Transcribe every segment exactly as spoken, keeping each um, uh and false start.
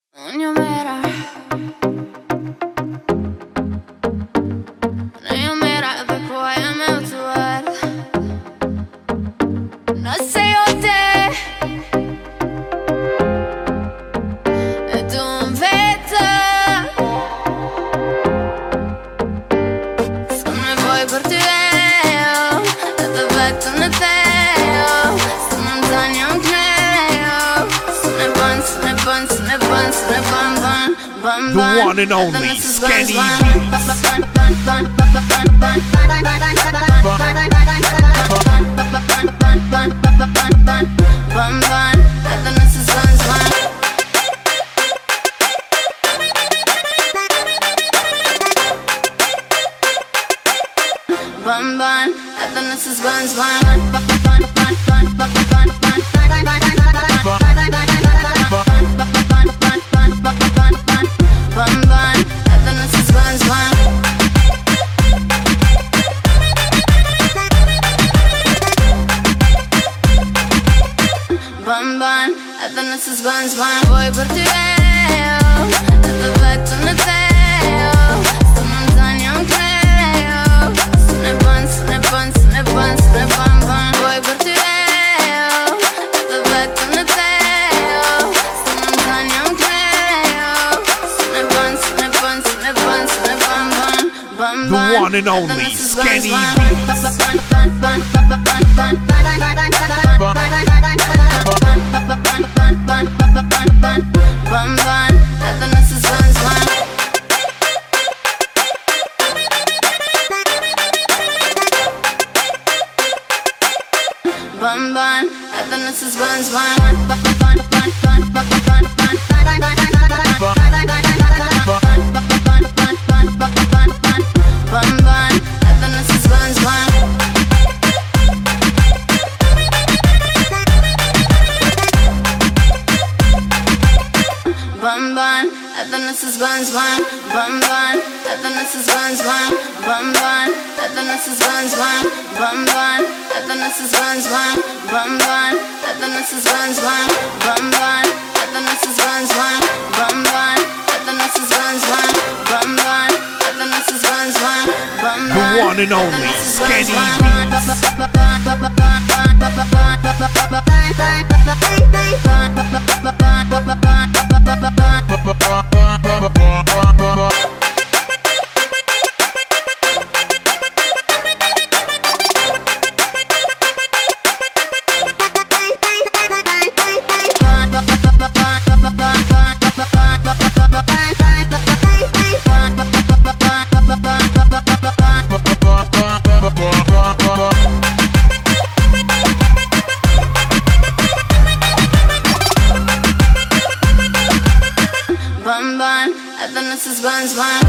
On your mirror, on your mirror, baby, why I'm out to work. No sei o te, e tu non vedi. Sono poi per te, e te vedo ne te, sono un sogno anche, sono buon, sono buon, sono buon, sono buon, buon. The one and only Skenny Bun bun, I think this is buns bun. Bun bun, I think this is buns bun. Bun bun, I think this is buns bun. Voy por ti, te vedo ne te, sono un sogno creo. Sono buon, sono buon, sono buon, sono buon buon. Voy por ti, te vedo ne te, sono un sogno creo. Sono buon, sono buon, sono buon, sono buon buon. Bun bun, The one and only Skenny Bun bun, I think this is buns bun. Bun bun, I think this is buns bun. Bun bun, I think this is buns bun. Bun bun, I think this is buns bun. Bun bun, I think this is buns bun. Bun bun, I think this is buns bun. Bun bun, I think this is buns bun. Bun bun, I think this is buns bun. Bun bun, I think this is buns bun. Bun bun, I think this is buns bun. Bun bun, I think this is buns bun. Bun bun, The one and only Skenny Bun bun, I think this is buns bun.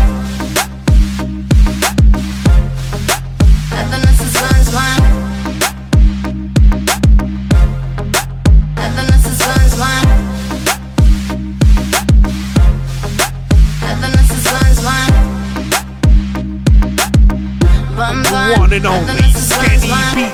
I think this is buns bun. I think this is buns bun. I think this is buns bun. Bun bun, The one and I think only this is buns Skenny bun.